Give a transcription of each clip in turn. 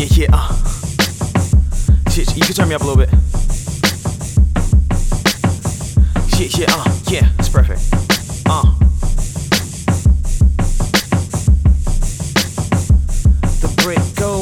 Yeah, shit, you can turn me up a little bit. Shit, yeah, it's perfect. The brick go,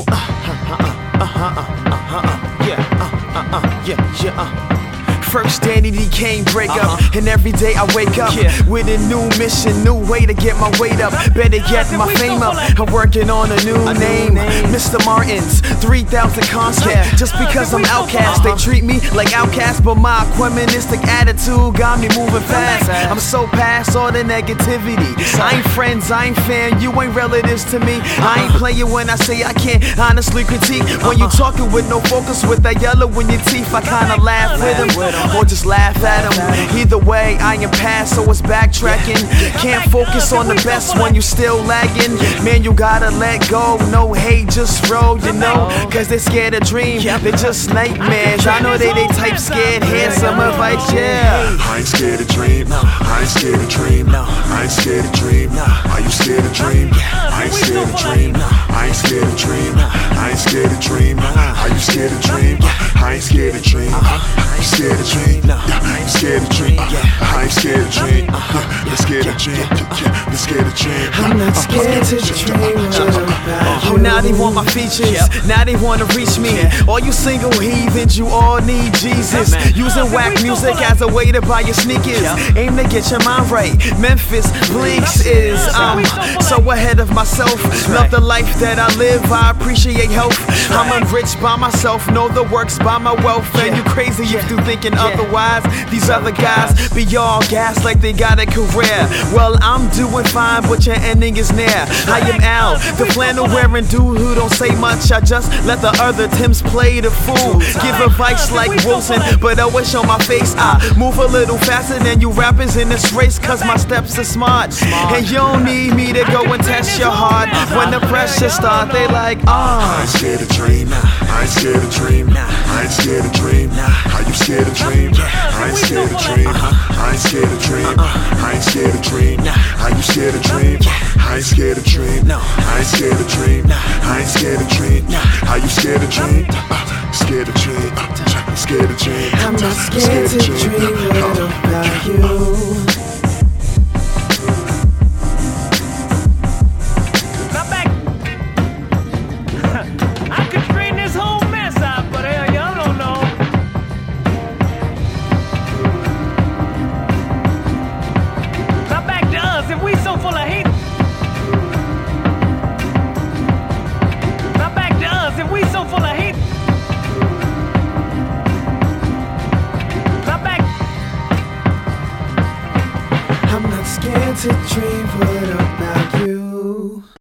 yeah. First Danity Kane breakup, and every day I wake up with a new mission, new way to get my weight up. Better get my fame up. I'm working on a new name, Mr. Martins, 3,000 constant. Just because I'm outcast, they treat me like outcast, but my equanimous attitude got me moving fast. I'm so past all the negativity. I ain't friends, I ain't fan, you ain't relatives to me. I ain't playing when I say I can't honestly critique. When you talking with no focus, with that yellow in your teeth, I kinda laugh with them. Or just laugh at them. Either way, I am past, so it's backtracking. Can't focus on the best when you still lagging. Man, you gotta let go. No hate, just roll, you know. Cause they scared of dream, they just nightmares. I know they type scared, handsome advice, yeah. I ain't scared to dream, I ain't scared to dream, I ain't scared to dream. Are you scared to dream? I ain't scared to dream, I ain't scared to dream, I ain't scared to dream. Are you scared to dream? I ain't scared to dream, you scared to dream, you scared to dream. I ain't scared to dream, you scared to dream, you scared to dream. I'm not scared to dream about you. Oh, now they want my features, now they wanna reach me. All you single heathens, you all need Jesus. Using whack music as a way to buy your sneakers. Aim to get your mind right. Memphis Bleaks is so ahead of myself. Love the life that I live, I appreciate health. I'm enriched by myself, know the works by my wealth. And you crazy if you thinking otherwise. These other guys be all gas like they got a career. Well, I'm doing fine, but your ending is near. I am Al, the flannel wearing dude who don't say much. I just let the other Tims play the fool. Give advice like Wilson, but always show my face. I move a little faster than you rappers in this race, cause my steps are smart. And you don't need me to go and test your heart. When the pressure start, they like, I ain't scared to dream, I ain't scared to dream, I ain't scared to dream. Are you scared to dream? I ain't scared to dream, I ain't scared to dream, I ain't scared to dream. Are you scared to dream? I ain't scared to dream, I ain't scared to dream, I ain't scared to dream. Are you scared to dream? Scared to dream, scared to dream. I'm not scared to dream about you. I'm not scared to dream what about you.